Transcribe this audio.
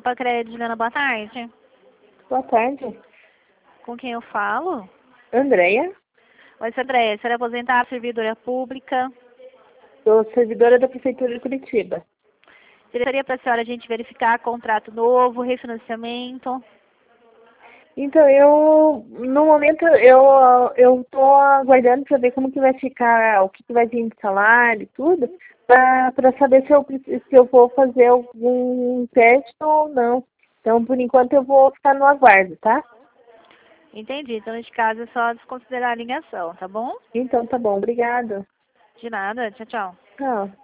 Copa Crédito, Juliana, boa tarde. Boa tarde. Com quem eu falo? Andréia. Oi, Andréia, você é aposentada, servidora pública. Sou servidora da Prefeitura de Curitiba. Seria para a senhora a gente verificar contrato novo, refinanciamento. Então, no momento, eu tô aguardando para ver como que vai ficar, o que vai vir de salário e tudo, para saber se eu vou fazer algum crédito ou não. Então, por enquanto, eu vou ficar no aguardo, tá? Entendi. Então, nesse caso, é só desconsiderar a ligação, tá bom? Então, tá bom. Obrigada. De nada. Tchau, tchau. Tchau.